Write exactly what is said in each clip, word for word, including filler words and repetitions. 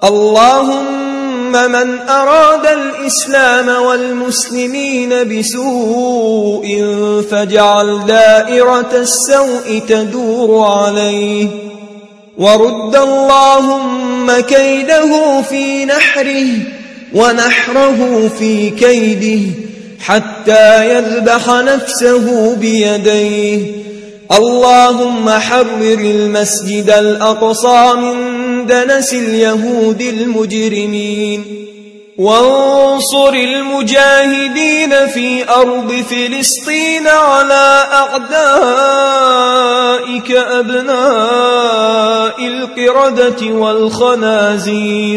اللهم من أراد الإسلام والمسلمين بسوء فاجعل دائرة السوء تدور عليه، ورد اللهم كيده في نحره ونحره في كيده حتى يذبح نفسه بيديه. اللهم حرر المسجد الأقصى من دنس اليهود المجرمين، وانصر المجاهدين في أرض فلسطين على أعدائك أبناء القردة والخنازير.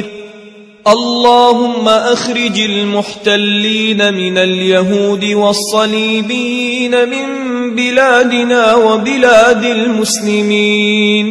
اللهم أخرج المحتلين من اليهود والصليبيين من بلادنا وبلاد المسلمين،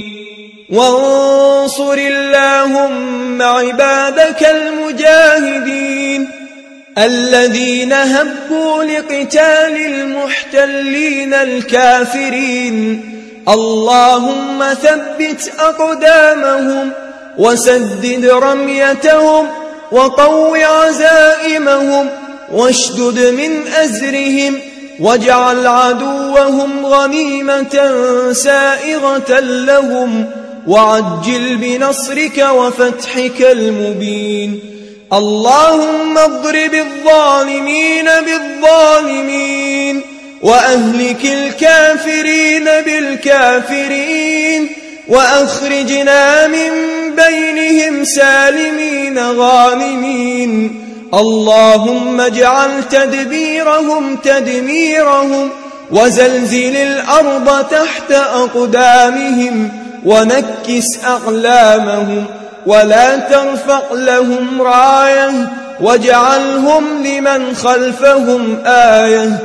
وانصر اللهم عبادك المجاهدين الذين هبوا لقتال المحتلين الكافرين. اللهم ثبت أقدامهم وسدد رميتهم وقو عزائمهم واشدد من أزرهم، واجعل عدوهم غنيمة سائغة لهم، وعجل بنصرك وفتحك المبين. اللهم اضرب الظالمين بالظالمين وأهلك الكافرين بالكافرين، وأخرجنا من بينهم سالمين غانمين. اللهم اجعل تدبيرهم تدميرهم، وزلزل الأرض تحت أقدامهم، ونكس أقلامهم، ولا ترفع لهم راية، واجعلهم لمن خلفهم آية.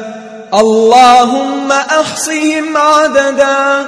اللهم أحصهم عددا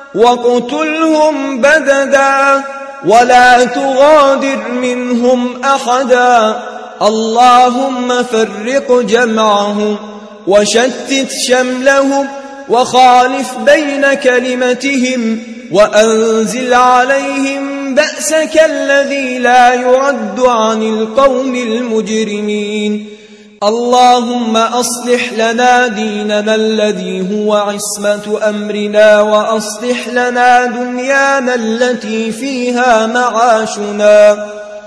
واقتلهم بددا، ولا تغادر منهم أحدا. اللهم فرق جمعهم وشتت شملهم، وخالف بين كلمتهم، وأنزل عليهم بأسك الذي لا يرد عن القوم المجرمين. اللهم أصلح لنا ديننا الذي هو عصمة أمرنا، وأصلح لنا دنيانا التي فيها معاشنا،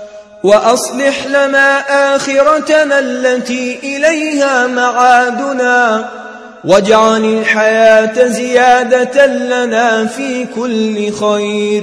وأصلح لنا آخرتنا التي إليها معادنا، واجعل الحياة زيادة لنا في كل خير.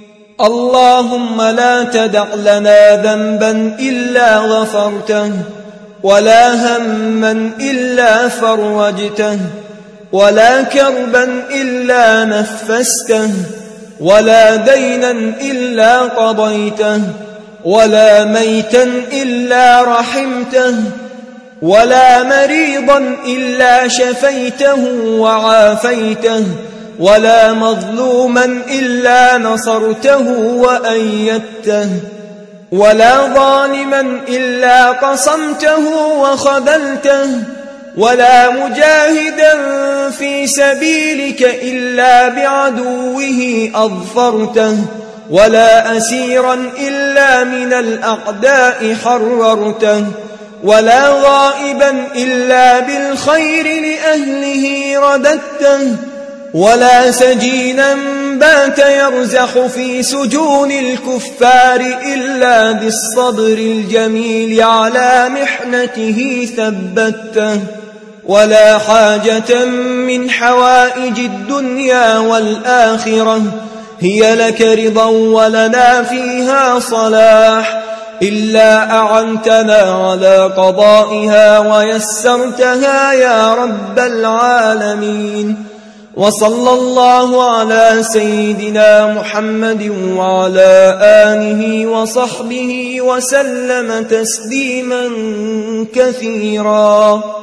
اللهم لا تدع لنا ذنبا إلا غفرته، ولا هما إلا فرجته، ولا كربا إلا نفسته، ولا دينا إلا قضيته، ولا ميتا إلا رحمته، ولا مريضا إلا شفيته وعافيته، ولا مظلوما إلا نصرته وأيدته، ولا ظالما إلا قصمته وخذلته، ولا مجاهدا في سبيلك إلا بعدوه أظفرته، ولا أسيرا إلا من الأعداء حررته، ولا غائبا إلا بالخير لأهله رددته، ولا سجينا بات يرزح في سجون الكفار إلا بالصبر الجميل على محنته ثبته، ولا حاجة من حوائج الدنيا والآخرة هي لك رضا ولنا فيها صلاح إلا أعنتنا على قضائها ويسرتها يا رب العالمين. وصلى الله على سيدنا محمد وعلى آله وصحبه وسلم تسليما كثيرا.